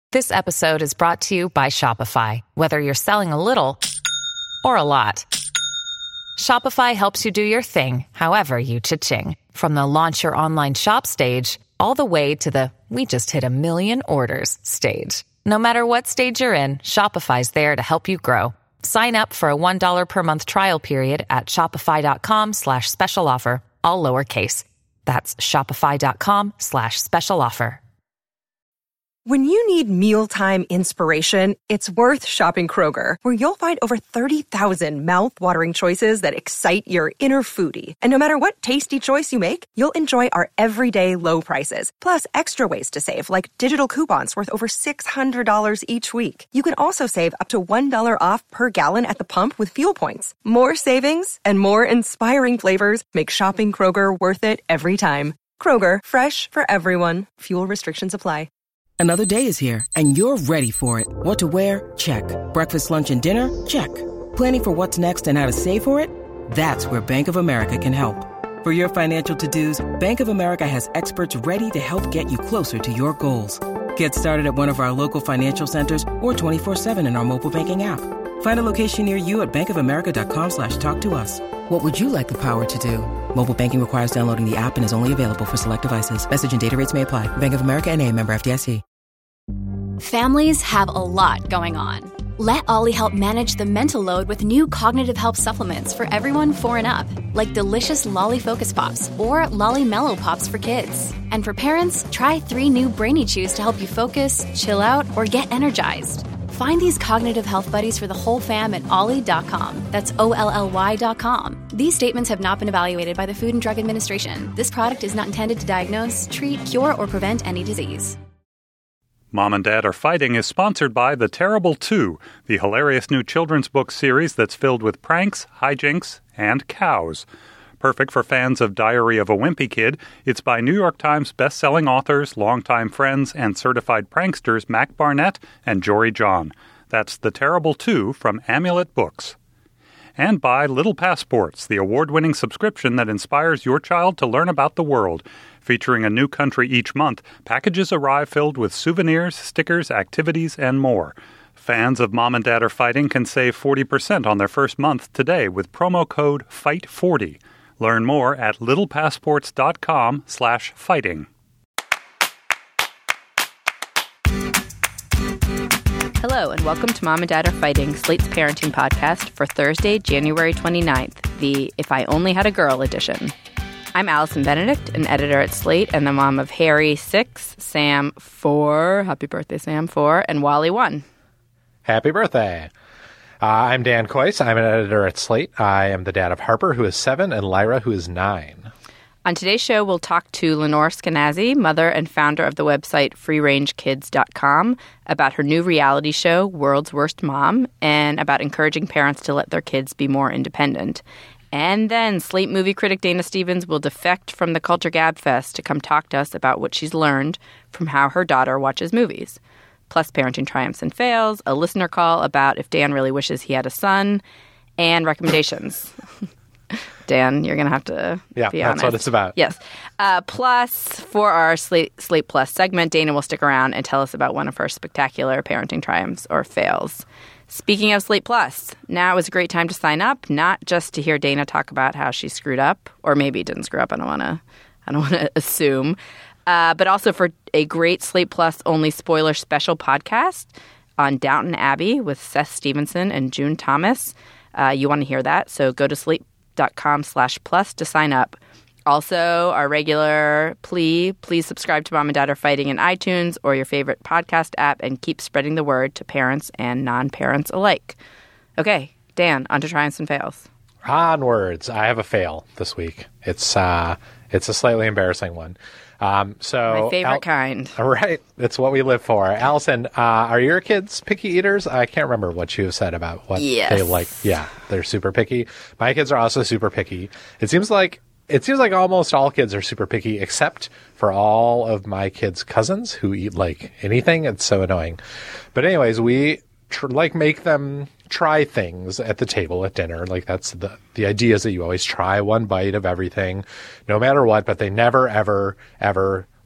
This episode is brought to you by Shopify. Whether you're selling a little or a lot, Shopify helps you do your thing, however you cha-ching. From the launch your online shop stage, all the way to the we just hit 1 million orders stage. No matter what stage you're in, Shopify's there to help you grow. Sign up for a $1 per month trial period at shopify.com/special offer, all lowercase. That's shopify.com/special offer. When you need mealtime inspiration, it's worth shopping Kroger, where you'll find over 30,000 mouth-watering choices that excite your inner foodie. And no matter what tasty choice you make, you'll enjoy our everyday low prices, plus extra ways to save, like digital coupons worth over $600 each week. You can also save up to $1 off per gallon at the pump with fuel points. More savings and more inspiring flavors make shopping Kroger worth it every time. Kroger, fresh for everyone. Fuel restrictions apply. Another day is here, and you're ready for it. What to wear? Check. Breakfast, lunch, and dinner? Check. Planning for what's next and how to save for it? That's where Bank of America can help. For your financial to-dos, Bank of America has experts ready to help get you closer to your goals. Get started at one of our local financial centers or 24/7 in our mobile banking app. Find a location near you at bankofamerica.com/talktous. What would you like the power to do? Mobile banking requires downloading the app and is only available for select devices. Message and data rates may apply. Bank of America N.A., member FDIC. Families have a lot going on. Let Ollie help manage the mental load with new cognitive health supplements for everyone 4 and up, like delicious Lolly Focus Pops or Lolly Mellow Pops for kids. And for parents, try 3 new Brainy Chews to help you focus, chill out, or get energized. Find these cognitive health buddies for the whole fam at ollie.com. That's OLLY.com. These statements have not been evaluated by the Food and Drug Administration. This product is not intended to diagnose, treat, cure, or prevent any disease. Mom and Dad Are Fighting is sponsored by The Terrible 2, the hilarious new children's book series that's filled with pranks, hijinks, and cows. Perfect for fans of Diary of a Wimpy Kid, it's by New York Times best-selling authors, longtime friends, and certified pranksters Mac Barnett and Jory John. That's The Terrible 2 from Amulet Books. And by Little Passports, the award-winning subscription that inspires your child to learn about the world. Featuring a new country each month, packages arrive filled with souvenirs, stickers, activities, and more. Fans of Mom and Dad Are Fighting can save 40% on their first month today with promo code FIGHT40. Learn more at littlepassports.com/fighting. Hello, and welcome to Mom and Dad Are Fighting, Slate's parenting podcast for Thursday, January 29th, the If I Only Had a Girl edition. I'm Allison Benedict, an editor at Slate and the mom of Harry 6, Sam 4, happy birthday Sam 4, and Wally 1. Happy birthday. I'm Dan Kois. I'm an editor at Slate. I am the dad of Harper, who is 7, and Lyra, who is 9. On today's show, we'll talk to Lenore Skenazy, mother and founder of the website freerangekids.com, about her new reality show, World's Worst Mom, and about encouraging parents to let their kids be more independent. And then Slate movie critic Dana Stevens will defect from the Culture Gab Fest to come talk to us about what she's learned from how her daughter watches movies. Plus parenting triumphs and fails, a listener call about if Dan really wishes he had a son, and recommendations. Dan, you're going to have to be honest. That's what it's about. Yes. Plus, for our Slate Plus segment, Dana will stick around and tell us about one of her spectacular parenting triumphs or fails. Speaking of Slate Plus, now is a great time to sign up, not just to hear Dana talk about how she screwed up, or maybe didn't screw up, I don't want to assume, but also for a great Slate Plus only spoiler special podcast on Downton Abbey with Seth Stevenson and June Thomas. You want to hear that, so go to slate.com/plus to sign up. Also, our regular plea, please subscribe to Mom and Dad Are Fighting in iTunes or your favorite podcast app and keep spreading the word to parents and non-parents alike. Okay, Dan, on to triumphs and fails. Onwards. I have a fail this week. It's a slightly embarrassing one. My favorite kind. Right. It's what we live for. Allison, are your kids picky eaters? I can't remember what you have said about what they like. Yeah, they're super picky. My kids are also super picky. It seems like almost all kids are super picky, except for all of my kids' cousins who eat like anything. It's so annoying. But anyways, we make them try things at the table at dinner. Like that's the idea is that you always try one bite of everything, no matter what. But they never, ever, ever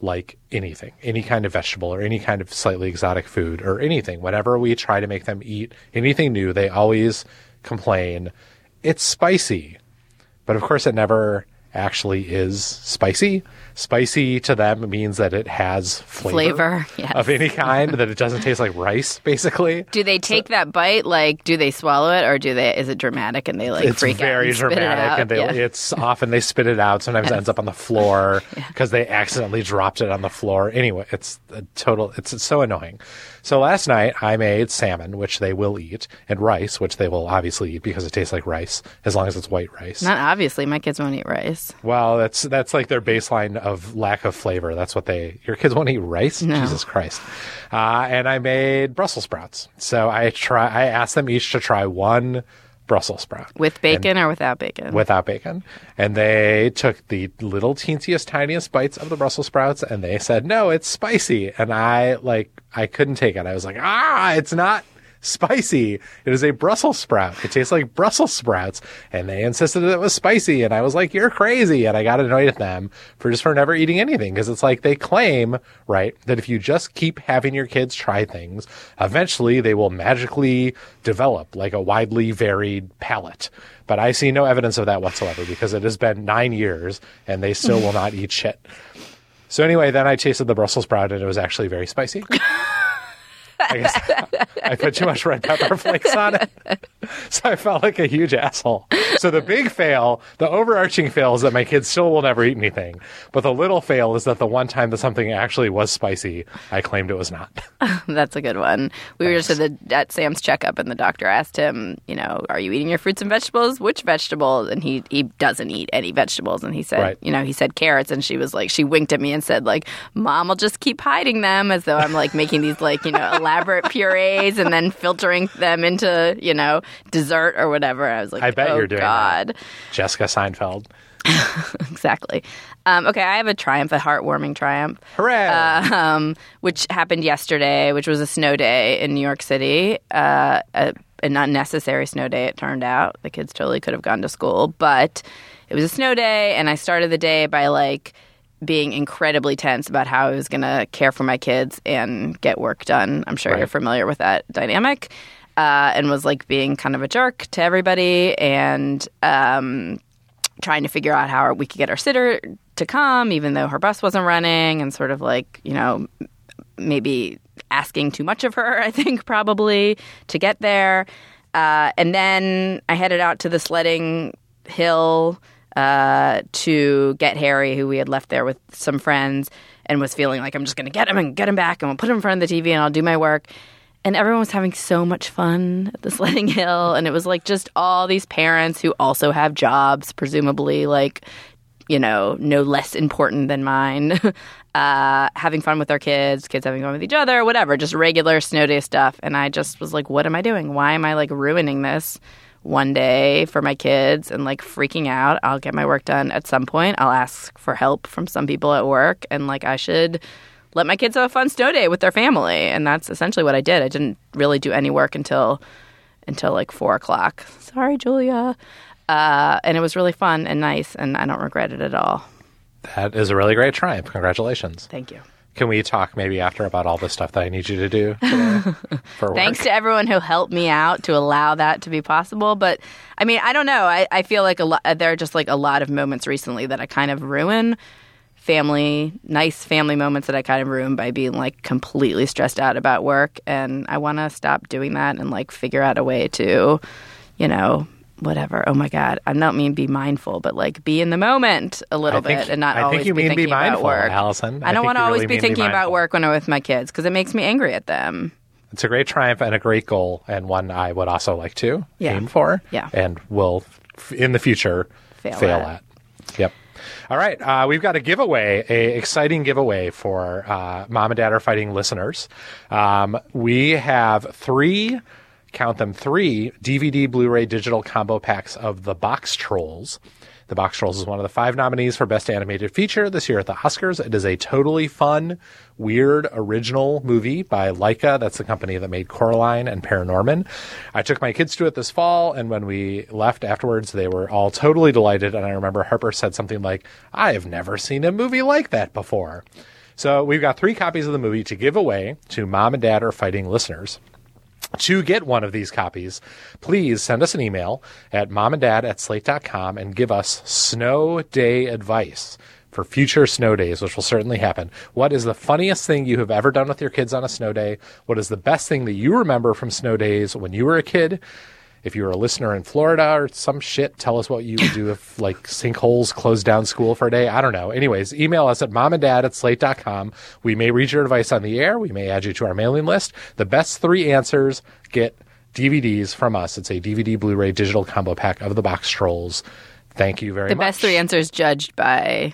like anything, any kind of vegetable or any kind of slightly exotic food or anything. Whenever we try to make them eat anything new, they always complain, it's spicy. But of course it never actually is spicy. Spicy to them means that it has flavor yes. of any kind, that it doesn't taste like rice, basically. Do they take that bite? Like, do they swallow it, or is it dramatic and they like freak out? It's very dramatic, and it's often they spit it out. Sometimes it ends up on the floor because they accidentally dropped it on the floor. Anyway, it's so annoying. So last night I made salmon, which they will eat, and rice, which they will obviously eat because it tastes like rice, as long as it's white rice. Not obviously. My kids won't eat rice. Well, that's like their baseline of lack of flavor. That's what your kids won't eat rice? No. Jesus Christ. And I made Brussels sprouts. So I asked them each to try one Brussels sprout. With bacon or without bacon? Without bacon. And they took the little teensiest, tiniest bites of the Brussels sprouts and they said, no, it's spicy. And I couldn't take it. I was like, it's not spicy. It is a Brussels sprout. It tastes like Brussels sprouts. And they insisted that it was spicy. And I was like, you're crazy. And I got annoyed at them for never eating anything. Because it's like they claim, right, that if you just keep having your kids try things, eventually they will magically develop like a widely varied palate. But I see no evidence of that whatsoever because it has been 9 years and they still will not eat shit. So anyway, then I tasted the Brussels sprout and it was actually very spicy. I guess I put too much red pepper flakes on it. So I felt like a huge asshole. So the big fail, the overarching fail is that my kids still will never eat anything. But the little fail is that the one time that something actually was spicy, I claimed it was not. That's a good one. We were just at Sam's checkup and the doctor asked him, are you eating your fruits and vegetables? Which vegetables? And he doesn't eat any vegetables. And he said, he said carrots. And she was like, she winked at me and said like, Mom will just keep hiding them, as though I'm like making these like, elaborate purees and then filtering them into, dessert or whatever. I was like, I bet you're doing God. That. Jessica Seinfeld. Exactly. Okay, I have a heartwarming triumph. Hooray! Which happened yesterday, which was a snow day in New York City. An unnecessary snow day, it turned out. The kids totally could have gone to school. But it was a snow day, and I started the day by, being incredibly tense about how I was going to care for my kids and get work done. I'm sure you're familiar with that dynamic. And was, being kind of a jerk to everybody and trying to figure out how we could get our sitter to come, even though her bus wasn't running, and sort of maybe asking too much of her, I think, probably, to get there. And then I headed out to the sledding hill to get Harry, who we had left there with some friends, and was feeling like I'm just going to get him and get him back, and we'll put him in front of the TV and I'll do my work. And everyone was having so much fun at the sledding hill. And it was just all these parents who also have jobs, presumably no less important than mine, having fun with their kids having fun with each other, whatever, just regular snow day stuff. And I just was like, what am I doing? Why am I ruining this one day for my kids and freaking out? I'll get my work done at some point. I'll ask for help from some people at work. And I should let my kids have a fun snow day with their family. And that's essentially what I did. I didn't really do any work until 4 o'clock. Sorry, Julia. And it was really fun and nice, and I don't regret it at all. That is a really great triumph. Congratulations. Thank you. Can we talk maybe after about all the stuff that I need you to do today for work? Thanks to everyone who helped me out to allow that to be possible. But, I mean, I don't know. I feel like there are just a lot of moments recently that I kind of ruin. Nice family moments that I kind of ruin by being completely stressed out about work. And I want to stop doing that and figure out a way to, whatever. Oh my God. I don't mean be mindful, but be in the moment a little bit and not always be thinking about work. Allison. I don't want to always be thinking about work when I'm with my kids because it makes me angry at them. It's a great triumph and a great goal, and one I would also like to aim for. Yeah. And will in the future fail at. Yep. All right, we've got a giveaway, an exciting giveaway for Mom and Dad Are Fighting listeners. We have three DVD, Blu-ray, digital combo packs of The Box Trolls. The Box Trolls is one of the 5 nominees for Best Animated Feature this year at the Oscars. It is a totally fun, weird, original movie by Laika. That's the company that made Coraline and Paranorman. I took my kids to it this fall, and when we left afterwards, they were all totally delighted. And I remember Harper said something like, I have never seen a movie like that before. So we've got 3 copies of the movie to give away to Mom and Dad Are Fighting listeners. To get one of these copies, please send us an email at momanddad@slate.com and give us snow day advice for future snow days, which will certainly happen. What is the funniest thing you have ever done with your kids on a snow day? What is the best thing that you remember from snow days when you were a kid? If you were a listener in Florida or some shit, tell us what you would do if, like, sinkholes closed down school for a day. I don't know. Anyways, email us at momanddad@slate.com. We may read your advice on the air. We may add you to our mailing list. The best 3 answers get DVDs from us. It's a DVD, Blu-ray, digital combo pack of the Box Trolls. Thank you very much. The best 3 answers judged by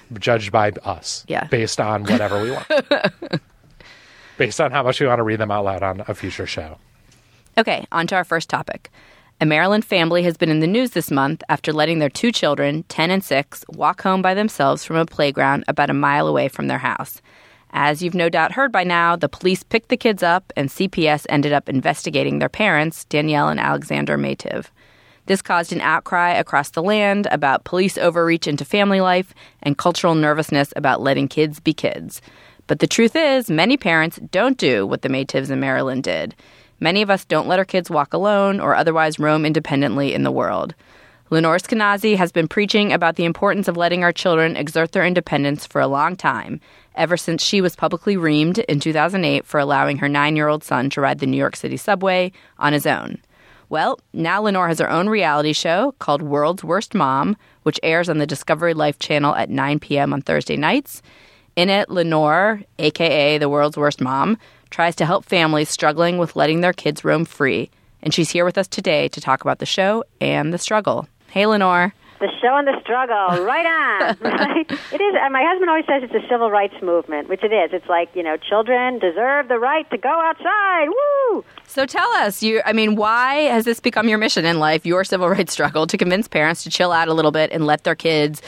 us. Yeah. Based on whatever we want. Based on how much we want to read them out loud on a future show. Okay, on to our first topic. A Maryland family has been in the news this month after letting their 2 children, 10 and 6, walk home by themselves from a playground about a mile away from their house. As you've no doubt heard by now, the police picked the kids up and CPS ended up investigating their parents, Danielle and Alexander Maytiv. This caused an outcry across the land about police overreach into family life and cultural nervousness about letting kids be kids. But the truth is, many parents don't do what the Maytivs in Maryland did. Many of us don't let our kids walk alone or otherwise roam independently in the world. Lenore Skenazy has been preaching about the importance of letting our children exert their independence for a long time, ever since she was publicly reamed in 2008 for allowing her 9-year-old son to ride the New York City subway on his own. Well, now Lenore has her own reality show called World's Worst Mom, which airs on the Discovery Life channel at 9 p.m. on Thursday nights. In it, Lenore, a.k.a. the World's Worst Mom, tries to help families struggling with letting their kids roam free. And she's here with us today to talk about the show and the struggle. Hey, Lenore. The show and the struggle. Right on. Right? It is. My husband always says it's a civil rights movement, which it is. It's like, children deserve the right to go outside. Woo! So tell us, why has this become your mission in life, your civil rights struggle, to convince parents to chill out a little bit and let their kids,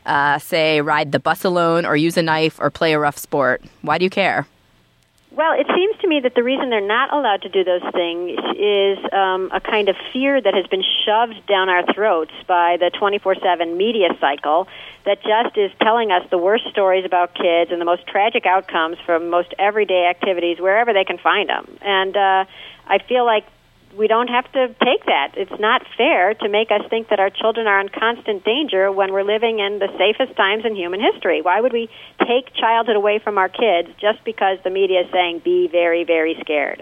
say, ride the bus alone or use a knife or play a rough sport? Why do you care? Well, it seems to me that the reason they're not allowed to do those things is a kind of fear that has been shoved down our throats by the 24/7 media cycle that just is telling us the worst stories about kids and the most tragic outcomes from most everyday activities wherever they can find them. And I feel like we don't have to take that. It's not fair to make us think that our children are in constant danger when we're living in the safest times in human history. Why would we take childhood away from our kids just because the media is saying, be very, very scared?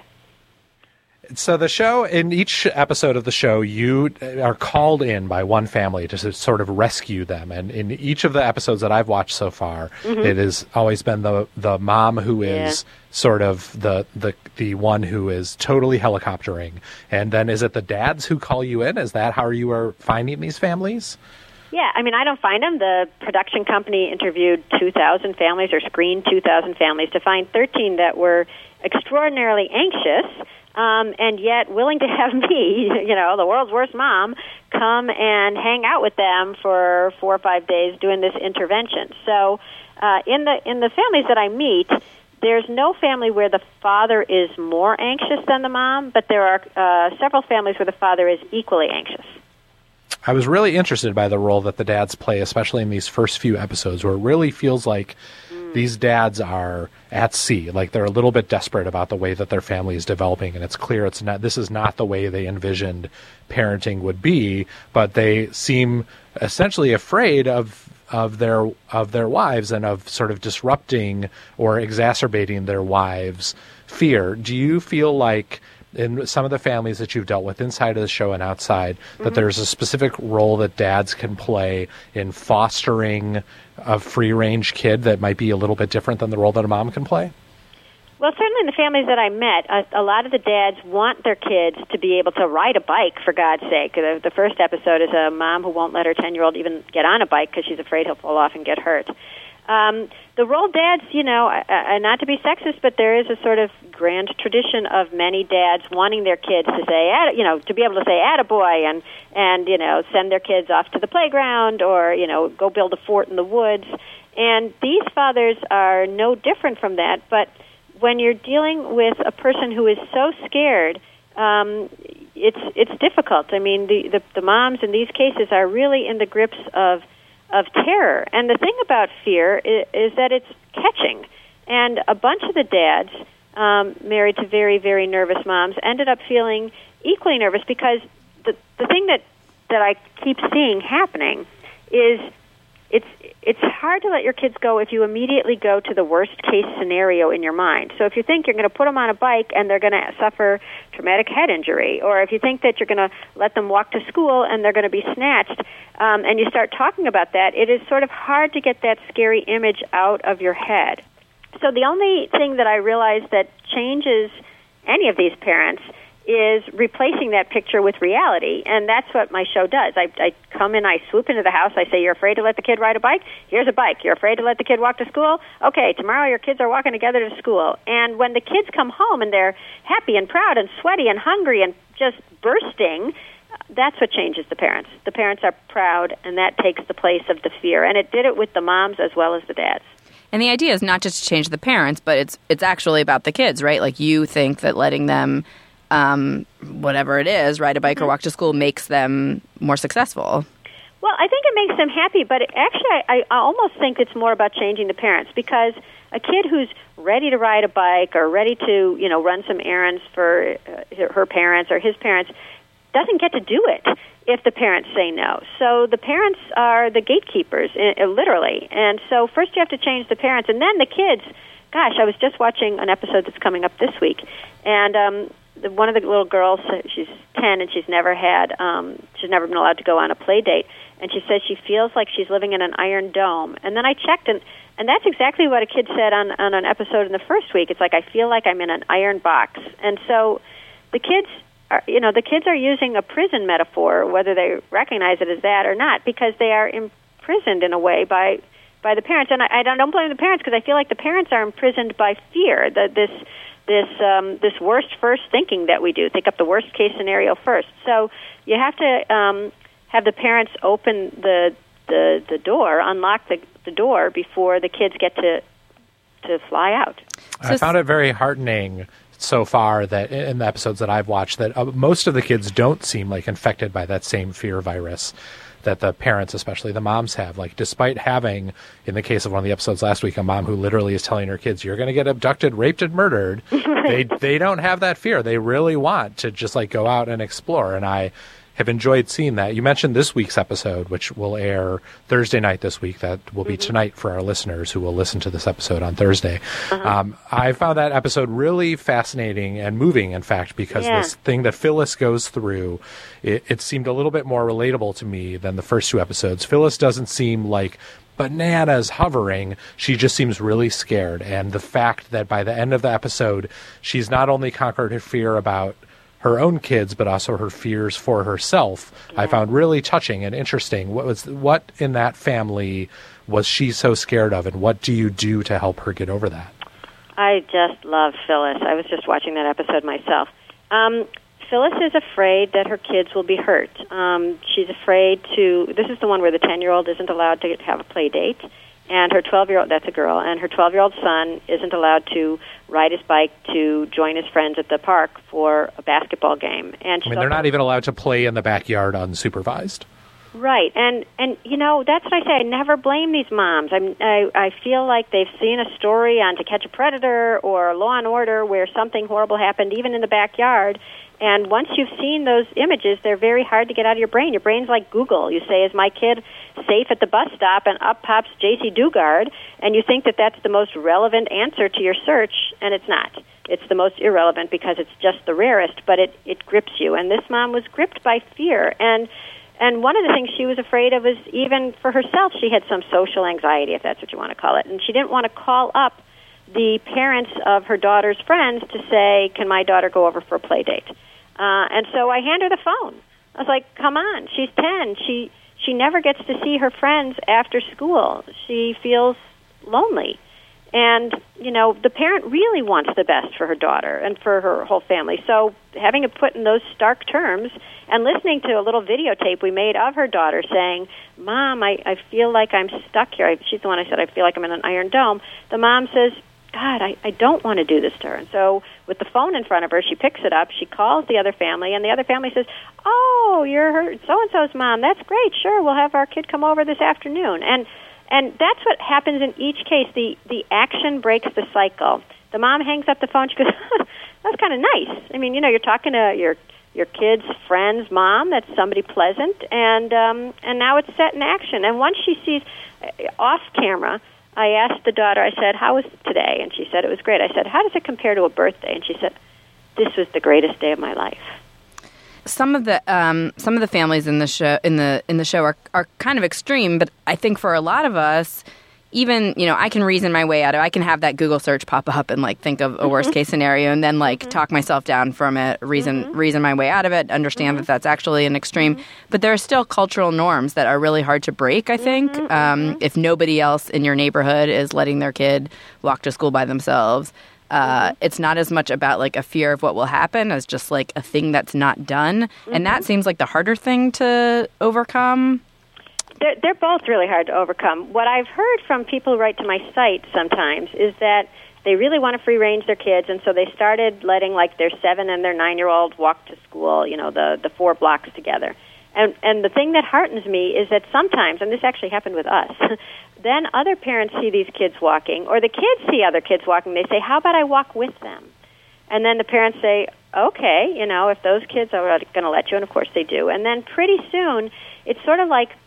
So the show, in each episode of the show, you are called in by one family to sort of rescue them. And in each of the episodes that I've watched so far, it has always been the mom who is sort of the one who is totally helicoptering. And then is it the dads who call you in? Is that how you are finding these families? Yeah, I don't find them. The production company interviewed 2,000 families or screened 2,000 families to find 13 that were extraordinarily anxious, and yet willing to have me, the world's worst mom, come and hang out with them for 4 or 5 days doing this intervention. So in the families that I meet, there's no family where the father is more anxious than the mom, but there are several families where the father is equally anxious. I was really interested by the role that the dads play, especially in these first few episodes, where it really feels like these dads are at sea, like they're a little bit desperate about the way that their family is developing, and it's clear this is not the way they envisioned parenting would be, but they seem essentially afraid of their wives and of sort of disrupting or exacerbating their wives' fear. Do you feel like in some of the families that you've dealt with inside of the show and outside, that there's a specific role that dads can play in fostering a free-range kid that might be a little bit different than the role that a mom can play? Well, certainly in the families that I met, a lot of the dads want their kids to be able to ride a bike, for God's sake. The first episode is a mom who won't let her 10-year-old even get on a bike because she's afraid he'll fall off and get hurt. The role dads, not to be sexist, but there is a sort of grand tradition of many dads wanting their kids to say, to be able to say attaboy and send their kids off to the playground or, go build a fort in the woods. And these fathers are no different from that, but when you're dealing with a person who is so scared, it's difficult. I mean, the moms in these cases are really in the grips of terror. And the thing about fear is that it's catching. And a bunch of the dads, married to very, very nervous moms, ended up feeling equally nervous because the thing that I keep seeing happening is it's hard to let your kids go if you immediately go to the worst case scenario in your mind. So if you think you're going to put them on a bike and they're going to suffer traumatic head injury, or if you think that you're going to let them walk to school and they're going to be snatched, and you start talking about that, it is sort of hard to get that scary image out of your head. So the only thing that I realize that changes any of these parents is replacing that picture with reality, and that's what my show does. I come in, I swoop into the house, I say, you're afraid to let the kid ride a bike? Here's a bike. You're afraid to let the kid walk to school? Okay, tomorrow your kids are walking together to school. And when the kids come home and they're happy and proud and sweaty and hungry and just bursting, that's what changes the parents. The parents are proud, and that takes the place of the fear. And it did it with the moms as well as the dads. And the idea is not just to change the parents, but it's actually about the kids, right? Like, you think that letting them whatever it is, ride a bike or walk to school, makes them more successful. Well, I think it makes them happy, but actually I almost think it's more about changing the parents, because a kid who's ready to ride a bike or ready to, run some errands for her parents or his parents doesn't get to do it if the parents say no. So the parents are the gatekeepers, literally. And so first you have to change the parents, and then the kids. Gosh, I was just watching an episode that's coming up this week, and one of the little girls, she's 10, and she's never been allowed to go on a play date, and she says she feels like she's living in an iron dome. And then I checked, and that's exactly what a kid said on an episode in the first week. It's like, I feel like I'm in an iron box. And so the kids are using a prison metaphor, whether they recognize it as that or not, because they are imprisoned in a way by the parents. And I don't blame the parents, because I feel like the parents are imprisoned by fear, this worst first thinking that we do. Think up the worst case scenario first. So you have to have the parents open the door, unlock the door before the kids get to fly out. I found it very heartening so far that in the episodes that I've watched that most of the kids don't seem like infected by that same fear virus that the parents, especially the moms, have. Like, despite having, in the case of one of the episodes last week, a mom who literally is telling her kids, you're going to get abducted, raped, and murdered, they don't have that fear. They really want to just go out and explore. And I have enjoyed seeing that. You mentioned this week's episode, which will air Thursday night this week. That will be tonight for our listeners who will listen to this episode on Thursday. I found that episode really fascinating and moving, in fact, because this thing that Phyllis goes through, it seemed a little bit more relatable to me than the first two episodes. Phyllis doesn't seem like bananas hovering. She just seems really scared. And the fact that by the end of the episode, she's not only conquered her fear about her own kids, but also her fears for herself, I found really touching and interesting. What in that family was she so scared of, and what do you do to help her get over that? I just love Phyllis. I was just watching that episode myself. Phyllis is afraid that her kids will be hurt. She's afraid this is the one where the 10-year-old isn't allowed to have a play date, and her 12-year-old, that's a girl, and her 12-year-old son isn't allowed to ride his bike to join his friends at the park for a basketball game. And they're not even allowed to play in the backyard unsupervised. Right, and that's what I say. I never blame these moms. I feel like they've seen a story on To Catch a Predator or Law and Order where something horrible happened, even in the backyard. And once you've seen those images, they're very hard to get out of your brain. Your brain's like Google. You say, is my kid safe at the bus stop? And up pops J.C. Dugard, and you think that that's the most relevant answer to your search, and it's not. It's the most irrelevant because it's just the rarest, but it grips you. And this mom was gripped by fear. And one of the things she was afraid of was, even for herself, she had some social anxiety, if that's what you want to call it. And she didn't want to call up the parents of her daughter's friends to say, can my daughter go over for a play date? And so I hand her the phone. I was like, come on, she's 10. She never gets to see her friends after school. She feels lonely. And, the parent really wants the best for her daughter and for her whole family. So having it put in those stark terms and listening to a little videotape we made of her daughter saying, Mom, I feel like I'm stuck here. She's the one I said, I feel like I'm in an iron dome. The mom says, God, I don't want to do this to her. And so with the phone in front of her, she picks it up, she calls the other family, and the other family says, oh, you're her so-and-so's mom. That's great. Sure, we'll have our kid come over this afternoon. And And that's what happens in each case. The action breaks the cycle. The mom hangs up the phone. She goes, that's kind of nice. I mean, you're talking to your kid's friend's mom. That's somebody pleasant. And now it's set in action. And once she sees off camera, I asked the daughter, I said, how was today? And she said, it was great. I said, how does it compare to a birthday? And she said, this was the greatest day of my life. Some of the families in the show are kind of extreme, but I think for a lot of us, even, I can reason my way out of it. I can have that Google search pop up and think of a worst case scenario and then talk myself down from it, reason my way out of it, understand that that's actually an extreme. But there are still cultural norms that are really hard to break, I think. If nobody else in your neighborhood is letting their kid walk to school by themselves, it's not as much about a fear of what will happen as just a thing that's not done. And that seems like the harder thing to overcome. They're both really hard to overcome. What I've heard from people who write to my site sometimes is that they really want to free-range their kids, and so they started letting their 7 and their 9-year-old walk to school, the 4 blocks together. And the thing that heartens me is that sometimes, and this actually happened with us, then other parents see these kids walking, or the kids see other kids walking. They say, how about I walk with them? And then the parents say, okay, if those kids are going to let you, and of course they do. And then pretty soon, it's sort of like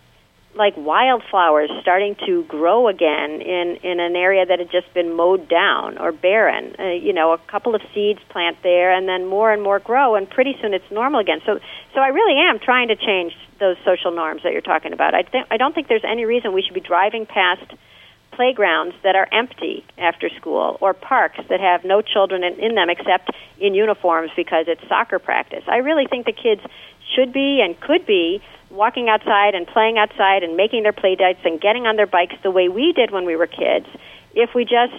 wildflowers starting to grow again in an area that had just been mowed down or barren. A couple of seeds plant there, and then more and more grow, and pretty soon it's normal again. So I really am trying to change those social norms that you're talking about. I don't think there's any reason we should be driving past playgrounds that are empty after school, or parks that have no children in them except in uniforms because it's soccer practice. I really think the kids should be and could be walking outside and playing outside and making their play dates and getting on their bikes the way we did when we were kids, if we just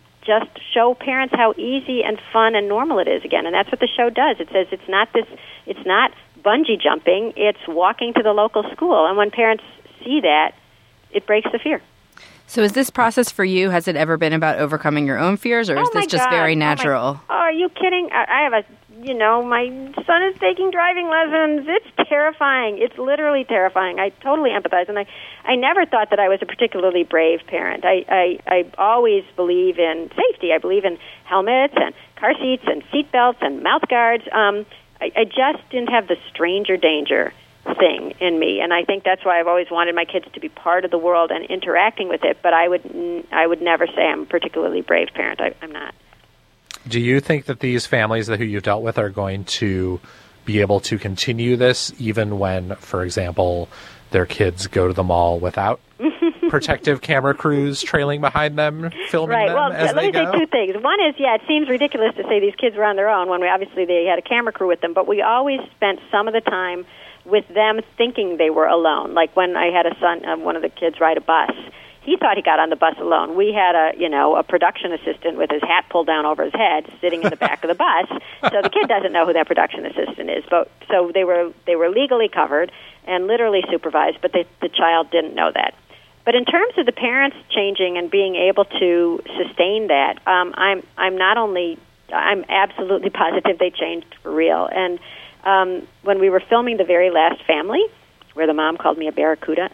show parents how easy and fun and normal it is again. And that's what the show does. It says it's not bungee jumping, it's walking to the local school. And when parents see that, it breaks the fear. So is this process for you, has it ever been about overcoming your own fears, or is this just very natural? Are you kidding? I have my son is taking driving lessons. It's terrifying. It's literally terrifying. I totally empathize, and I never thought that I was a particularly brave parent. I always believe in safety. I believe in helmets and car seats and seat belts and mouth guards. I just didn't have the stranger danger thing in me, and I think that's why I've always wanted my kids to be part of the world and interacting with it, but I would never say I'm a particularly brave parent. I'm not. Do you think that these families who you've dealt with are going to be able to continue this even when, for example, their kids go to the mall without protective camera crews trailing behind them, filming them as they go? Let me say two things. One is, it seems ridiculous to say these kids were on their own when they had a camera crew with them, but we always spent some of the time with them thinking they were alone. Like when I had a son, one of the kids ride a bus, he thought he got on the bus alone. We had a production assistant with his hat pulled down over his head sitting in the back of the bus. So the kid doesn't know who that production assistant is. But so they were legally covered and literally supervised, but the child didn't know that. But in terms of the parents changing and being able to sustain that, I'm absolutely positive they changed for real. And when we were filming The Very Last Family, where the mom called me a barracuda,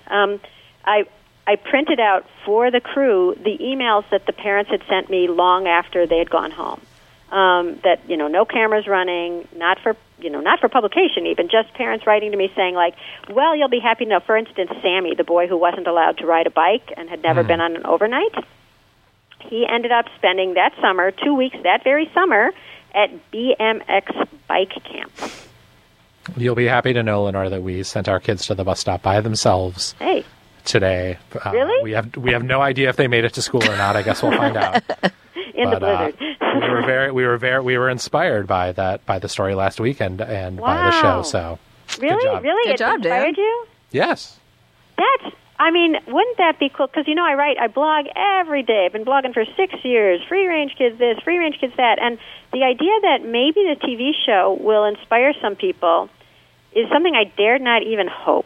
I printed out for the crew the emails that the parents had sent me long after they had gone home. That no cameras running, not for publication even, just parents writing to me saying well, you'll be happy to know. For instance, Sammy, the boy who wasn't allowed to ride a bike and had never been on an overnight, he ended up spending that summer, 2 weeks that very summer, at BMX bike camp. You'll be happy to know, Lenore, that we sent our kids to the bus stop by themselves. Hey. Today. Really? We have no idea if they made it to school or not. I guess we'll find out. In the blizzard. we were inspired by the story last weekend and by the show. So really, good job. Really, good it job, inspired Dan. you? Yes. Wouldn't that be cool? Because I blog every day. I've been blogging for 6 years. Free range kids this, free range kids that, and the idea that maybe the TV show will inspire some people is something I dared not even hope.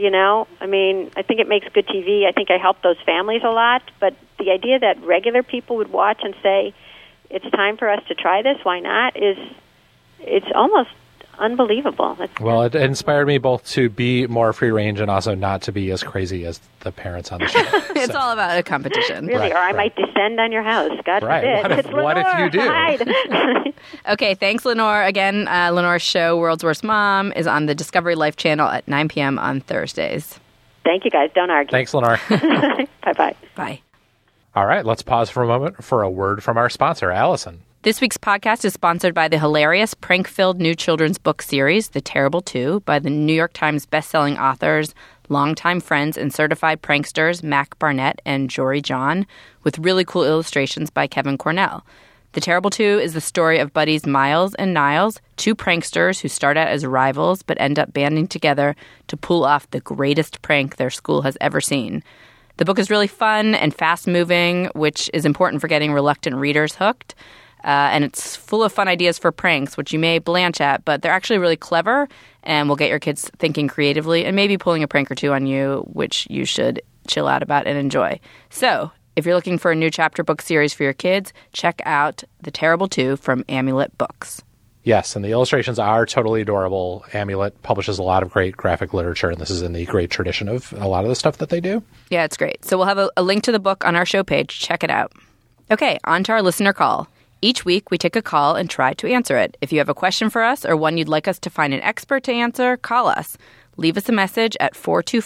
I think it makes good TV. I think I help those families a lot. But the idea that regular people would watch and say, it's time for us to try this, why not, it's almost unbelievable. Well, it inspired me both to be more free range and also not to be as crazy as the parents on the show. It's all about a competition. Really, or I might descend on your house. God forbid. What if you do? Hide. Okay, thanks, Lenore. Again, Lenore's show, World's Worst Mom, is on the Discovery Life channel at 9 p.m. on Thursdays. Thank you, guys. Don't argue. Thanks, Lenore. Bye-bye. Bye. All right, let's pause for a moment for a word from our sponsor, Allison. This week's podcast is sponsored by the hilarious, prank-filled new children's book series, The Terrible Two, by the New York Times bestselling authors, longtime friends and certified pranksters Mac Barnett and Jory John, with really cool illustrations by Kevin Cornell. The Terrible Two is the story of buddies Miles and Niles, two pranksters who start out as rivals but end up banding together to pull off the greatest prank their school has ever seen. The book is really fun and fast-moving, which is important for getting reluctant readers hooked. And it's full of fun ideas for pranks, which you may blanch at, but they're actually really clever and will get your kids thinking creatively and maybe pulling a prank or two on you, which you should chill out about and enjoy. So, if you're looking for a new chapter book series for your kids, check out The Terrible Two from Amulet Books. Yes, and the illustrations are totally adorable. Amulet publishes a lot of great graphic literature, and this is in the great tradition of a lot of the stuff that they do. Yeah, it's great. So we'll have a link to the book on our show page. Check it out. Okay, on to our listener call. Each week, we take a call and try to answer it. If you have a question for us or one you'd like us to find an expert to answer, call us. Leave us a message at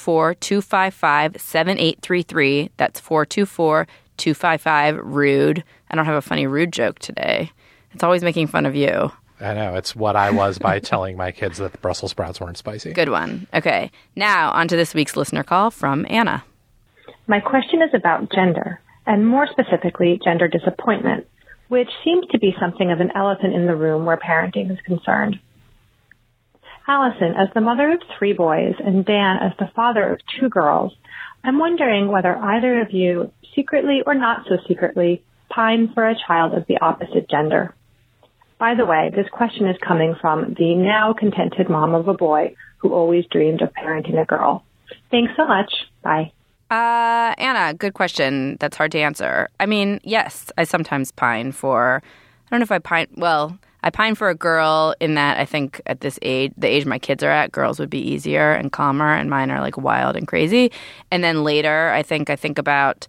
424-255-7833. That's 424-255-RUDE. I don't have a funny rude joke today. It's always making fun of you. I know. It's what I was by telling my kids that the Brussels sprouts weren't spicy. Good one. Okay. Now, on to this week's listener call from Anna. My question is about gender, and more specifically, gender disappointment, which seems to be something of an elephant in the room where parenting is concerned. Allison, as the mother of 3 boys, and Dan, as the father of 2 girls, I'm wondering whether either of you, secretly or not so secretly, pine for a child of the opposite gender. By the way, this question is coming from the now contented mom of a boy who always dreamed of parenting a girl. Thanks so much. Bye. Anna, good question. That's hard to answer. I mean, yes, I sometimes pine for, I don't know if I pine for a girl in that I think at this age, the age my kids are at, girls would be easier and calmer, and mine are like wild and crazy. And then later, I think about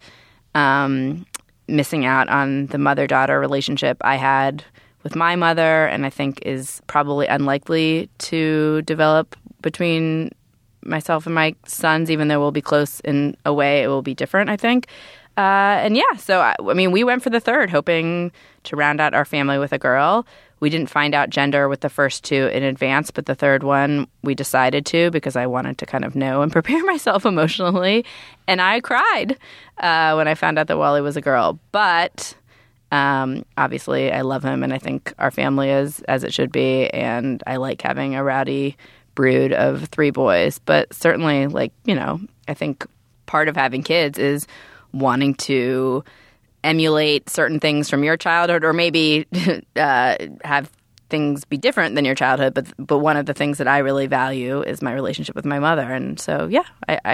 missing out on the mother-daughter relationship I had with my mother, and I think is probably unlikely to develop between myself and my sons, even though we'll be close in a way, it will be different, I think. And yeah, so I mean, we went for the third, hoping to round out our family with a girl. We didn't find out gender with the first 2 in advance, but the third one we decided to because I wanted to kind of know and prepare myself emotionally. And I cried when I found out that Wally was a girl. But obviously, I love him, and I think our family is as it should be. And I like having a rowdy brood of 3 boys. But certainly, like, you know, I think part of having kids is wanting to emulate certain things from your childhood, or maybe have things be different than your childhood. But one of the things that I really value is my relationship with my mother. And so, yeah,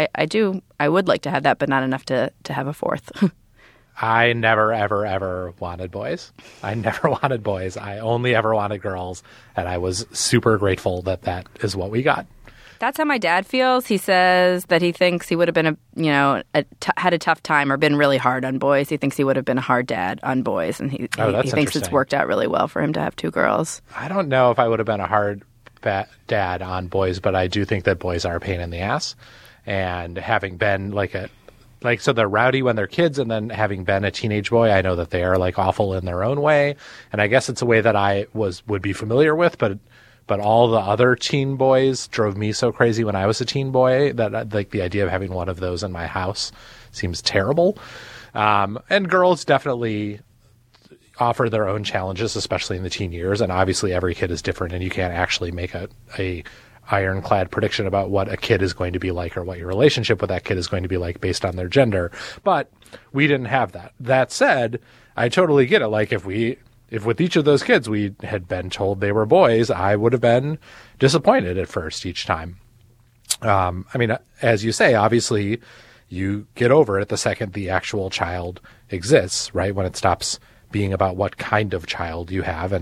I would like to have that, but not enough to have a fourth. I never, ever, ever wanted boys. I never wanted boys. I only ever wanted girls. And I was super grateful that that is what we got. That's how my dad feels. He says that he thinks he would have been had a tough time or been really hard on boys. He thinks he would have been a hard dad on boys. And he thinks it's worked out really well for him to have 2 girls. I don't know if I would have been a hard dad on boys, but I do think that boys are a pain in the ass. And having been so they're rowdy when they're kids, and then having been a teenage boy, I know that they are like awful in their own way. And I guess it's a way that I would be familiar with, but all the other teen boys drove me so crazy when I was a teen boy that like the idea of having one of those in my house seems terrible. And girls definitely offer their own challenges, especially in the teen years. And obviously every kid is different, and you can't actually make a ironclad prediction about what a kid is going to be like or what your relationship with that kid is going to be like based on their gender. But we didn't have that. That said, I totally get it. Like if with each of those kids we had been told they were boys, I would have been disappointed at first each time. I mean, as you say, obviously you get over it the second the actual child exists, right? When it stops being about what kind of child you have, and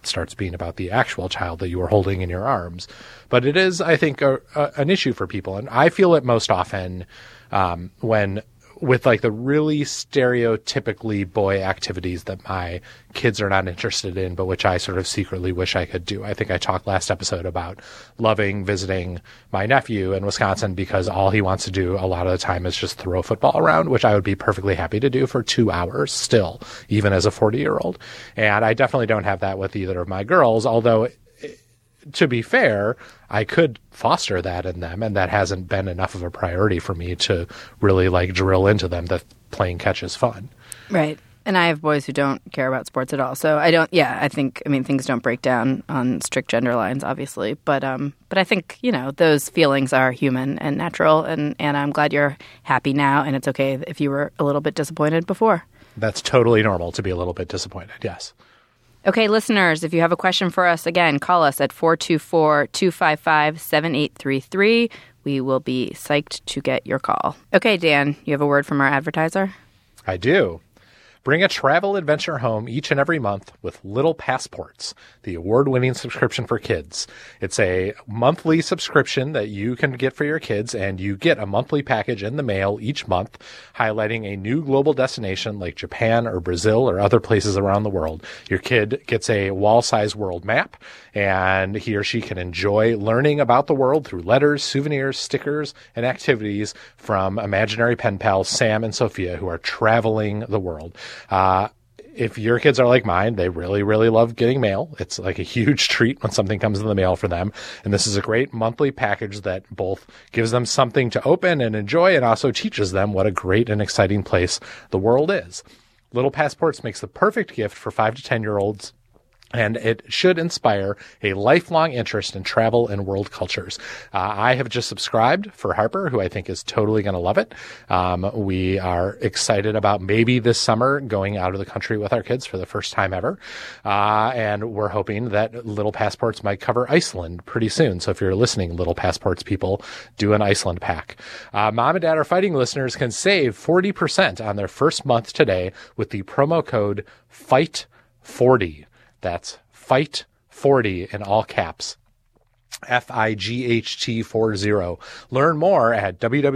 starts being about the actual child that you are holding in your arms. But it is, I think, an issue for people. And I feel it most often when with like the really stereotypically boy activities that my kids are not interested in, but which I sort of secretly wish I could do. I think I talked last episode about loving visiting my nephew in Wisconsin because all he wants to do a lot of the time is just throw a football around, which I would be perfectly happy to do for 2 hours still, even as a 40-year-old. And I definitely don't have that with either of my girls, although to be fair, I could foster that in them, and that hasn't been enough of a priority for me to really like drill into them that playing catch is fun. Right. And I have boys who don't care about sports at all. So I think things don't break down on strict gender lines, obviously. But I think, those feelings are human and natural. And I'm glad you're happy now. And it's okay if you were a little bit disappointed before. That's totally normal to be a little bit disappointed. Yes. Okay, listeners, if you have a question for us, again, call us at 424-255-7833. We will be psyched to get your call. Okay, Dan, you have a word from our advertiser? I do. Bring a travel adventure home each and every month with Little Passports, the award-winning subscription for kids. It's a monthly subscription that you can get for your kids, and you get a monthly package in the mail each month highlighting a new global destination like Japan or Brazil or other places around the world. Your kid gets a wall-size world map, and he or she can enjoy learning about the world through letters, souvenirs, stickers, and activities from imaginary pen pals Sam and Sophia, who are traveling the world. If your kids are like mine, they really, really love getting mail. It's like a huge treat when something comes in the mail for them. And this is a great monthly package that both gives them something to open and enjoy and also teaches them what a great and exciting place the world is. Little Passports makes the perfect gift for 5 to 10-year-olds. And it should inspire a lifelong interest in travel and world cultures. I have just subscribed for Harper, who I think is totally going to love it. We are excited about maybe this summer going out of the country with our kids for the first time ever. And we're hoping that Little Passports might cover Iceland pretty soon. So if you're listening, Little Passports people, do an Iceland pack. Mom and Dad Are Fighting listeners can save 40% on their first month today with the promo code FIGHT40. That's FIGHT40 in all caps. FIGHT40. Learn more at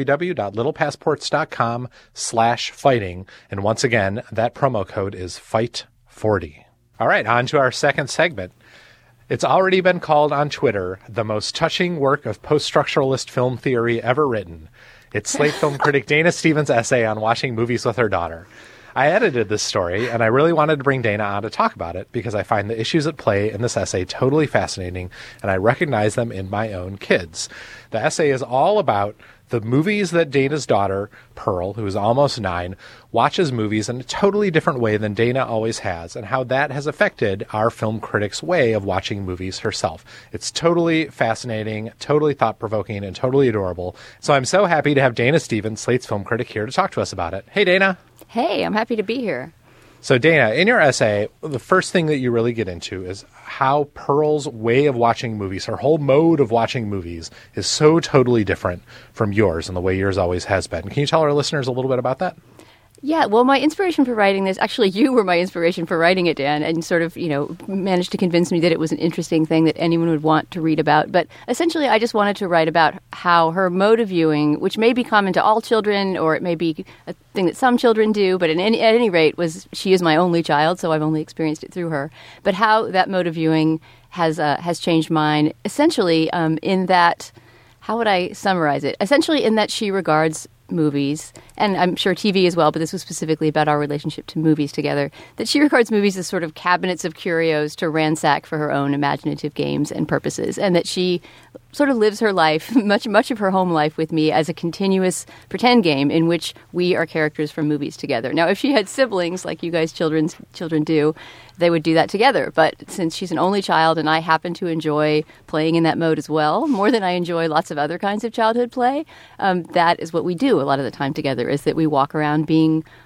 www.littlepassports.com/fighting. And once again, that promo code is FIGHT40. All right, on to our second segment. It's already been called on Twitter the most touching work of post-structuralist film theory ever written. It's Slate film critic Dana Stevens' essay on watching movies with her daughter. I edited this story, and I really wanted to bring Dana on to talk about it because I find the issues at play in this essay totally fascinating, and I recognize them in my own kids. The essay is all about the movies that Dana's daughter, Pearl, who is almost 9, watches movies in a totally different way than Dana always has, and how that has affected our film critic's way of watching movies herself. It's totally fascinating, totally thought-provoking, and totally adorable. So I'm so happy to have Dana Stevens, Slate's film critic, here to talk to us about it. Hey, Dana. Hey, I'm happy to be here. So, Dana, in your essay, the first thing that you really get into is how Pearl's way of watching movies, her whole mode of watching movies, is so totally different from yours and the way yours always has been. Can you tell our listeners a little bit about that? Yeah, well, my inspiration for writing this, actually, you were my inspiration for writing it, Dan, and sort of, managed to convince me that it was an interesting thing that anyone would want to read about. But essentially, I just wanted to write about how her mode of viewing, which may be common to all children, or it may be a thing that some children do, but at any rate, she is my only child, so I've only experienced it through her. But how that mode of viewing has changed mine, essentially, in that, how would I summarize it? Essentially, in that she regards movies, and I'm sure TV as well, but this was specifically about our relationship to movies together, that she regards movies as sort of cabinets of curios to ransack for her own imaginative games and purposes, and that she sort of lives her life, much of her home life with me as a continuous pretend game in which we are characters from movies together. Now, if she had siblings, like you guys children do, they would do that together. But since she's an only child and I happen to enjoy playing in that mode as well, more than I enjoy lots of other kinds of childhood play, that is what we do a lot of the time together, is that we walk around being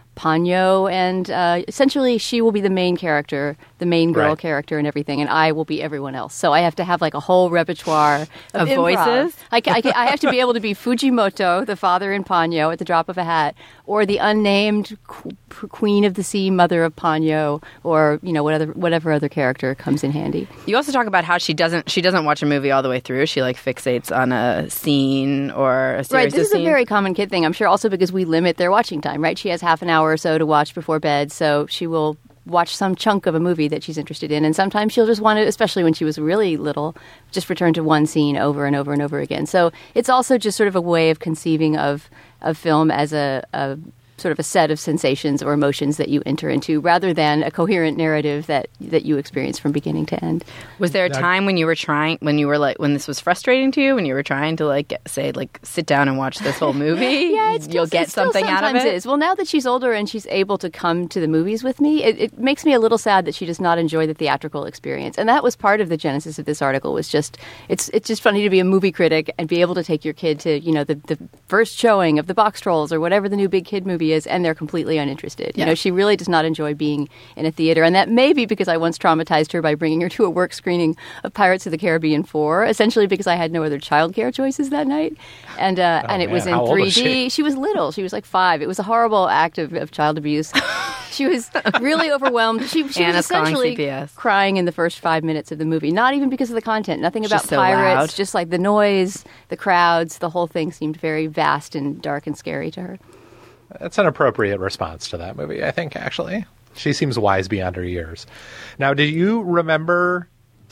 Ponyo, and essentially she will be the main character, the main girl character and everything, and I will be everyone else. So I have to have like a whole repertoire of voices. I have to be able to be Fujimoto, the father in Ponyo, at the drop of a hat, or the unnamed Queen of the Sea, mother of Ponyo, or whatever other character comes in handy. You also talk about how she doesn't watch a movie all the way through. She like fixates on a scene or a series of scenes. Right, this is a very common kid thing. I'm sure also because we limit their watching time, right? She has half an hour or so to watch before bed, so she will watch some chunk of a movie that she's interested in, and sometimes she'll just want to, especially when she was really little, just return to one scene over and over and over again. So it's also just sort of a way of conceiving of film as a sort of a set of sensations or emotions that you enter into rather than a coherent narrative that you experience from beginning to end. Was there a time when when this was frustrating to you, when you were trying to sit down and watch this whole movie? Yeah, you'll get something out of it? Is. Well, now that she's older and she's able to come to the movies with me, it makes me a little sad that she does not enjoy the theatrical experience. And that was part of the genesis of this article, was just, it's just funny to be a movie critic and be able to take your kid to, the first showing of the Box Trolls or whatever the new big kid movie is, and they're completely uninterested. Yeah. She really does not enjoy being in a theater, and that may be because I once traumatized her by bringing her to a work screening of Pirates of the Caribbean 4, essentially because I had no other childcare choices that night, and it was in 3D. She was little. She was like 5. It was a horrible act of child abuse. She was really overwhelmed. She was essentially crying in the first 5 minutes of the movie, not even because of the content, nothing about pirates, just like the noise, the crowds, the whole thing seemed very vast and dark and scary to her. That's an appropriate response to that movie, I think, actually. She seems wise beyond her years. Now, do you remember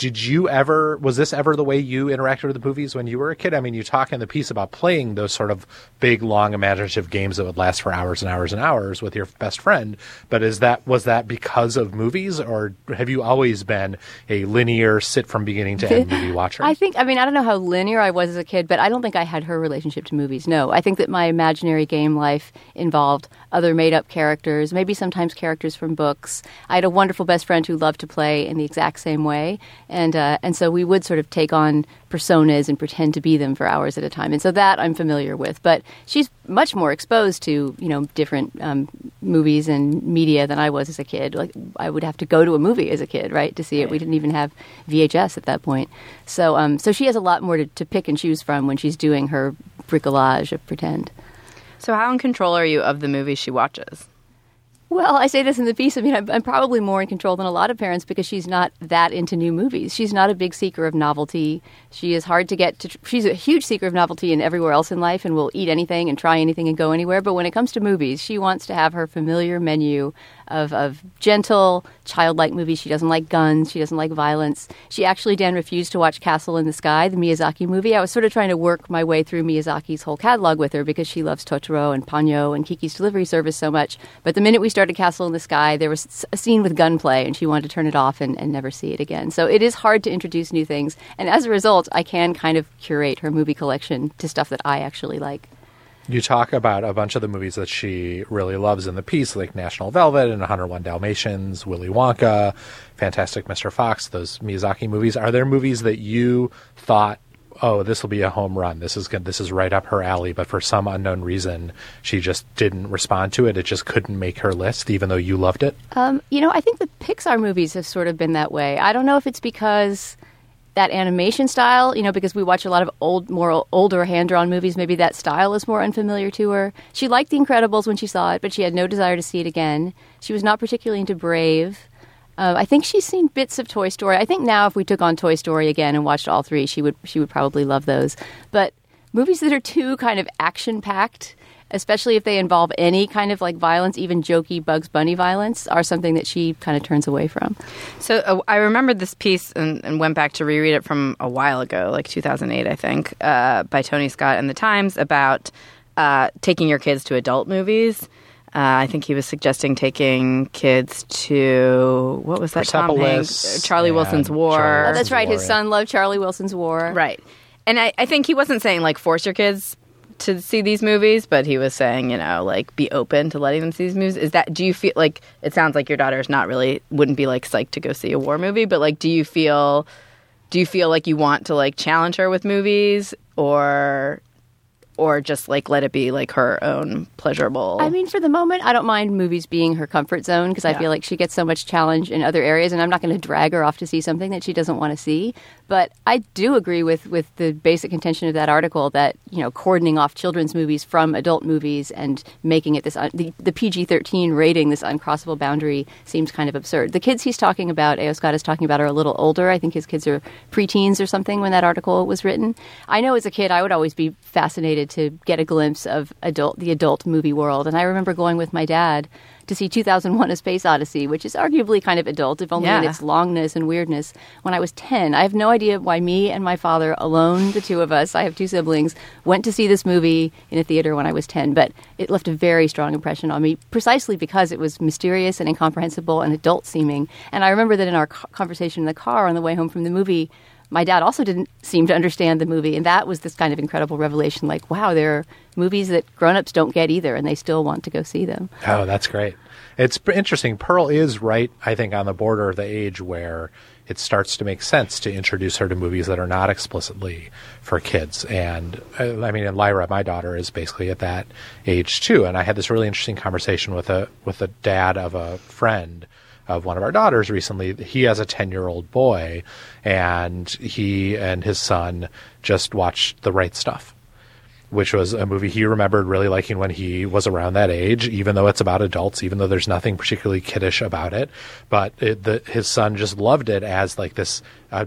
was this ever the way you interacted with the movies when you were a kid? I mean, you talk in the piece about playing those sort of big, long, imaginative games that would last for hours and hours and hours with your best friend. But was that because of movies, or have you always been a linear, sit from beginning to end movie watcher? I don't know how linear I was as a kid, but I don't think I had her relationship to movies. No, I think that my imaginary game life involved other made-up characters, maybe sometimes characters from books. I had a wonderful best friend who loved to play in the exact same way. And so we would sort of take on personas and pretend to be them for hours at a time. And so that I'm familiar with. But she's much more exposed to, different movies and media than I was as a kid. Like, I would have to go to a movie as a kid, right, to see it. We didn't even have VHS at that point. So she has a lot more to pick and choose from when she's doing her bricolage of pretend. So how in control are you of the movies she watches? Well, I say this in the piece. I mean, I'm probably more in control than a lot of parents because she's not that into new movies. She's not a big seeker of novelty. She is hard to get to. She's a huge seeker of novelty in everywhere else in life and will eat anything and try anything and go anywhere. But when it comes to movies, she wants to have her familiar menu of gentle, childlike movies. She doesn't like guns. She doesn't like violence. She actually, Dan, refused to watch Castle in the Sky, the Miyazaki movie. I was sort of trying to work my way through Miyazaki's whole catalog with her because she loves Totoro and Ponyo and Kiki's Delivery Service so much. But the minute we started Castle in the Sky, there was a scene with gunplay, and she wanted to turn it off and never see it again. So it is hard to introduce new things. And as a result, I can kind of curate her movie collection to stuff that I actually like. You talk about a bunch of the movies that she really loves in the piece, like National Velvet and 101 Dalmatians, Willy Wonka, Fantastic Mr. Fox, those Miyazaki movies. Are there movies that you thought, oh, this will be a home run, this is right up her alley, but for some unknown reason she just didn't respond to it, it just couldn't make her list, even though you loved it? I think the Pixar movies have sort of been that way. I don't know if it's because that animation style, because we watch a lot of older hand-drawn movies, maybe that style is more unfamiliar to her. She liked The Incredibles when she saw it, but she had no desire to see it again. She was not particularly into Brave. I think she's seen bits of Toy Story. I think now if we took on Toy Story again and watched all three, she would probably love those. But movies that are too kind of action-packed, especially if they involve any kind of like violence, even jokey Bugs Bunny violence, are something that she kind of turns away from. So I remembered this piece and went back to reread it from a while ago, like 2008, I think, by Tony Scott in the Times about taking your kids to adult movies. I think he was suggesting taking kids to, what was that, Tom Hanks? Charlie Wilson's War. Oh, that's right. His son loved Charlie Wilson's War. Right. And I think he wasn't saying, like, force your kids to see these movies, but he was saying, be open to letting them see these movies. Do you feel like, it sounds like your daughter's wouldn't be, like, psyched to go see a war movie, but, like, do you feel like you want to, like, challenge her with movies, or or just like let it be like her own pleasurable? I mean, for the moment, I don't mind movies being her comfort zone because I feel like she gets so much challenge in other areas, and I'm not going to drag her off to see something that she doesn't want to see. But I do agree with the basic contention of that article that, you know, cordoning off children's movies from adult movies and making it this the PG-13 rating, this uncrossable boundary, seems kind of absurd. The kids he's talking about, A.O. Scott is talking about, are a little older. I think his kids are preteens or something when that article was written. I know as a kid I would always be fascinated to get a glimpse of the adult movie world. And I remember going with my dad to see 2001: A Space Odyssey, which is arguably kind of adult, if only in its longness and weirdness, when I was 10. I have no idea why me and my father alone, the two of us, I have two siblings, went to see this movie in a theater when I was 10. But it left a very strong impression on me, precisely because it was mysterious and incomprehensible and adult-seeming. And I remember that in our conversation in the car on the way home from the movie, my dad also didn't seem to understand the movie. And that was this kind of incredible revelation, like, wow, there are movies that grown-ups don't get either, and they still want to go see them. Oh, that's great. It's interesting. Pearl is right, I think, on the border of the age where it starts to make sense to introduce her to movies that are not explicitly for kids. And I mean, and Lyra, my daughter, is basically at that age too. And I had this really interesting conversation with the dad of a friend of one of our daughters recently. He has a 10-year-old boy, and he and his son just watched The Right Stuff, which was a movie he remembered really liking when he was around that age, even though it's about adults, even though there's nothing particularly kiddish about it. But his son just loved it as like this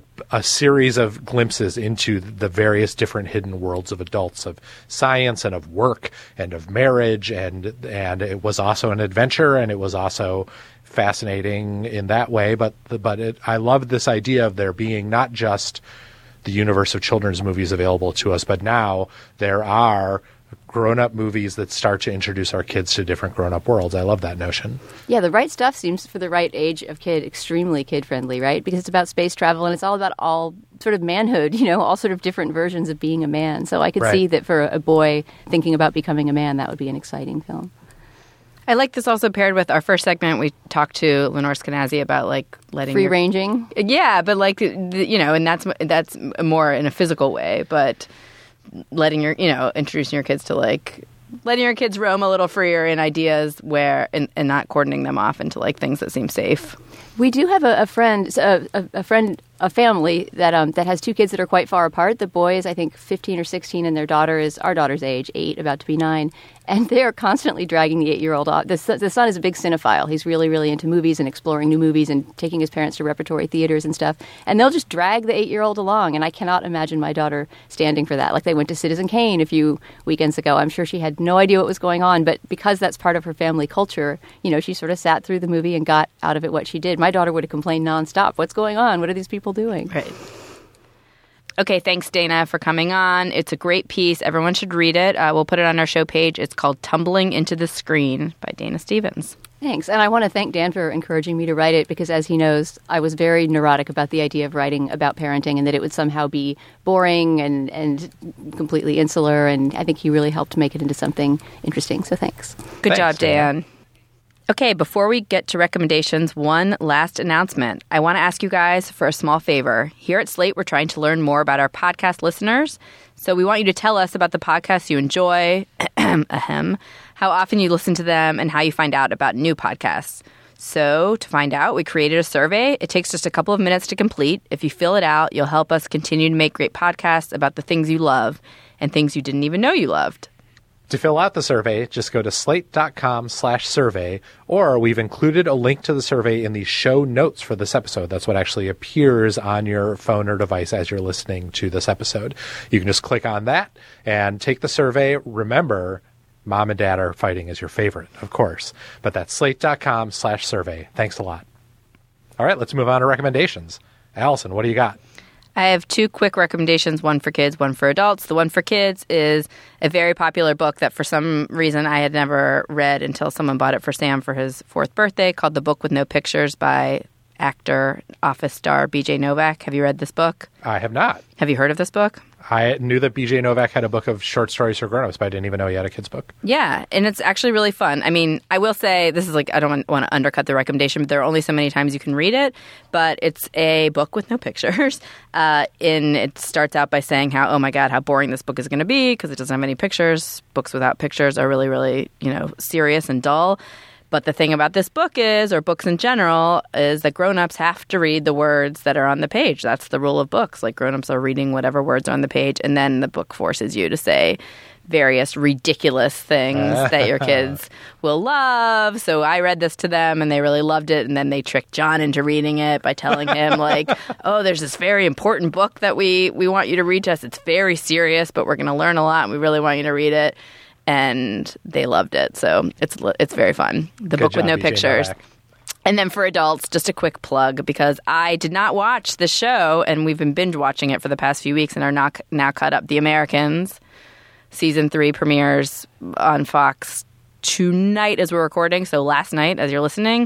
a series of glimpses into the various different hidden worlds of adults, of science and of work and of marriage. And it was also an adventure, and it was also fascinating in that way. But I love this idea of there being not just the universe of children's movies available to us, but now there are grown-up movies that start to introduce our kids to different grown-up worlds. I love that notion. Yeah, The Right Stuff seems, for the right age of kid, extremely kid-friendly, right? Because it's about space travel, and it's all about all sort of manhood, you know, all sort of different versions of being a man. So I could see that for a boy thinking about becoming a man, that would be an exciting film. I like this also paired with our first segment. We talked to Lenore Skenazy about like letting free ranging. Yeah, but like, you know, and that's more in a physical way, but letting introducing your kids to like letting your kids roam a little freer in ideas where and not cordoning them off into like things that seem safe. We do have a family that has two kids that are quite far apart. The boy is, I think, 15 or 16, and their daughter is our daughter's age, 8, about to be 9. And they are constantly dragging the 8-year-old off. The son is a big cinephile. He's really, really into movies and exploring new movies and taking his parents to repertory theaters and stuff. And they'll just drag the 8-year-old along. And I cannot imagine my daughter standing for that. Like they went to Citizen Kane a few weekends ago. I'm sure she had no idea what was going on. But because that's part of her family culture, you know, she sort of sat through the movie and got out of it what she did. My daughter would have complained nonstop. What's going on? What are these people doing? Right. Okay, thanks, Dana, for coming on. It's a great piece. Everyone should read it. We'll put it on our show page. It's called Tumbling into the Screen by Dana Stevens. Thanks. And I want to thank Dan for encouraging me to write it because, as he knows, I was very neurotic about the idea of writing about parenting and that it would somehow be boring and completely insular. And I think he really helped make it into something interesting. So thanks. Good job, Dan. Okay, before we get to recommendations, one last announcement. I want to ask you guys for a small favor. Here at Slate, we're trying to learn more about our podcast listeners. So we want you to tell us about the podcasts you enjoy, how often you listen to them, and how you find out about new podcasts. So to find out, we created a survey. It takes just a couple of minutes to complete. If you fill it out, you'll help us continue to make great podcasts about the things you love and things you didn't even know you loved. To fill out the survey, just go to slate.com/survey, or we've included a link to the survey in the show notes for this episode. That's what actually appears on your phone or device as you're listening to this episode. You can just click on that and take the survey. Remember, Mom and Dad Are Fighting is your favorite, of course, but that's slate.com/survey. Thanks a lot. All right, let's move on to recommendations. Allison, what do you got? I have two quick recommendations, one for kids, one for adults. The one for kids is a very popular book that for some reason I had never read until someone bought it for Sam for his 4th birthday, called The Book with No Pictures by actor, Office star BJ Novak. Have you read this book? I have not. Have you heard of this book? I knew that BJ Novak had a book of short stories for grown-ups, but I didn't even know he had a kid's book. Yeah, and it's actually really fun. I mean, I will say, this is like, I don't want to undercut the recommendation, but there are only so many times you can read it, but it's a book with no pictures. It starts out by saying how, oh my God, how boring this book is going to be because it doesn't have any pictures. Books without pictures are really, really, serious and dull. But the thing about this book is, or books in general, is that grown-ups have to read the words that are on the page. That's the rule of books. Like, grown-ups are reading whatever words are on the page, and then the book forces you to say various ridiculous things that your kids will love. So I read this to them, and they really loved it, and then they tricked John into reading it by telling him, like, oh, there's this very important book that we want you to read to us. It's very serious, but we're going to learn a lot, and we really want you to read it. And they loved it. So it's very fun. The book with no pictures. And then for adults, just a quick plug, because I did not watch the show, and we've been binge watching it for the past few weeks and are now caught up. The Americans, season 3 premieres on Fox tonight as we're recording. So last night, as you're listening.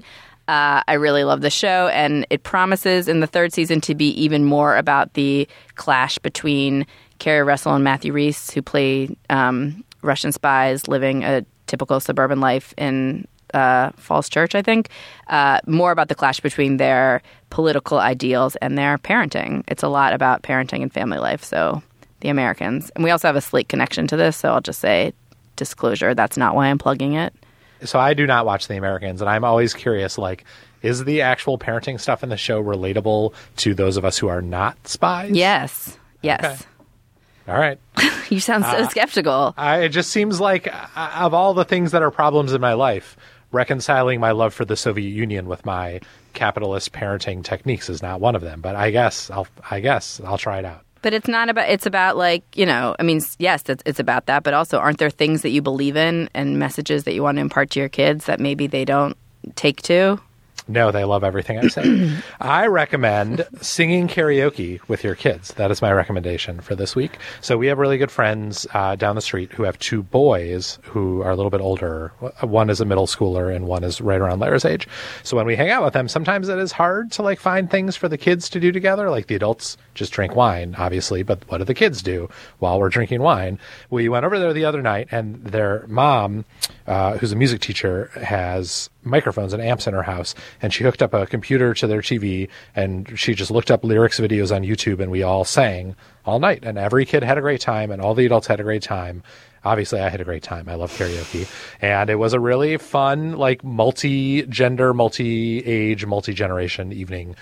I really love the show, and it promises in the 3rd season to be even more about the clash between Kerry Russell and Matthew Rhys, who play Russian spies living a typical suburban life in Falls Church, I think. More about the clash between their political ideals and their parenting. It's a lot about parenting and family life, so The Americans. And we also have a Slate connection to this, so I'll just say, disclosure, that's not why I'm plugging it. So I do not watch The Americans, and I'm always curious, like, is the actual parenting stuff in the show relatable to those of us who are not spies? Yes. Okay. All right. You sound so skeptical. It just seems like, of all the things that are problems in my life, reconciling my love for the Soviet Union with my capitalist parenting techniques is not one of them. But I guess I'll try it out. But it's not about, it's about like, I mean, yes, it's about that. But also, aren't there things that you believe in and messages that you want to impart to your kids that maybe they don't take to? No, they love everything I say. I recommend singing karaoke with your kids. That is my recommendation for this week. So we have really good friends down the street who have 2 boys who are a little bit older. One is a middle schooler and one is right around Lara's age. So when we hang out with them, sometimes it is hard to find things for the kids to do together. Like the adults just drink wine, obviously, but what do the kids do while we're drinking wine? We went over there the other night, and their mom, who's a music teacher, has microphones and amps in her house, and she hooked up a computer to their TV, and she just looked up lyrics videos on YouTube, and we all sang all night, and every kid had a great time, and all the adults had a great time. Obviously, I had a great time. I love karaoke, and it was a really fun, multi-gender, multi-age, multi-generation evening.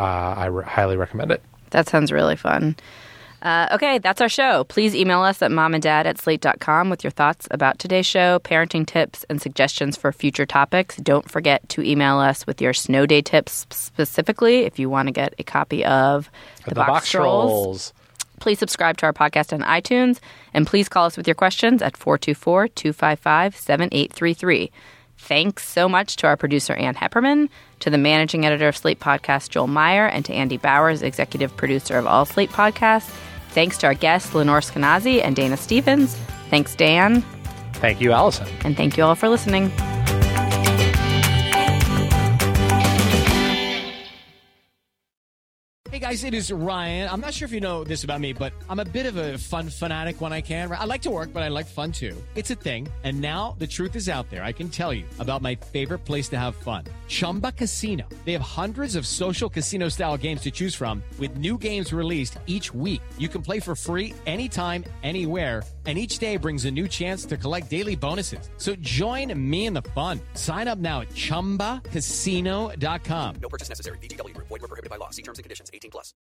I highly recommend it. That sounds really fun. Okay, that's our show. Please email us at momanddad@slate.com with your thoughts about today's show, parenting tips, and suggestions for future topics. Don't forget to email us with your snow day tips specifically if you want to get a copy of The Box Trolls. Please subscribe to our podcast on iTunes, and please call us with your questions at 424-255-7833. Thanks so much to our producer, Ann Hepperman, to the managing editor of Slate Podcasts, Joel Meyer, and to Andy Bowers, executive producer of all Slate Podcasts. Thanks to our guests, Lenore Skenazy and Dana Stevens. Thanks, Dan. Thank you, Allison. And thank you all for listening. Hey guys, it is Ryan. I'm not sure if you know this about me, but I'm a bit of a fun fanatic when I can. I like to work, but I like fun too. It's a thing. And now the truth is out there. I can tell you about my favorite place to have fun. Chumba Casino. They have hundreds of social casino style games to choose from with new games released each week. You can play for free anytime, anywhere. And each day brings a new chance to collect daily bonuses. So join me in the fun. Sign up now at ChumbaCasino.com. No purchase necessary. VGW Group. Void where prohibited by law. See terms and conditions. 18+.